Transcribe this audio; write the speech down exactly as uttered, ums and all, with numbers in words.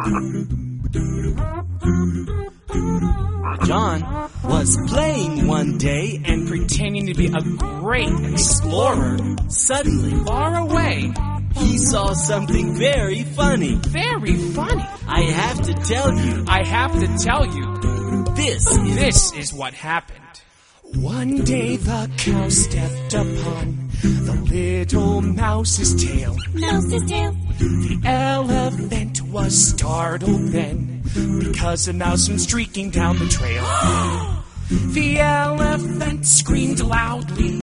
John was playing one day and pretending to be a great explorer. Suddenly, Far away. he saw something very funny. Very funny. I have to tell you, I have to tell you, this is... this is what happened. One day the cow stepped upon the little mouse's tail. Mouse's tail. The elephant was startled then, because a mouse went streaking down the trail. The elephant screamed loudly.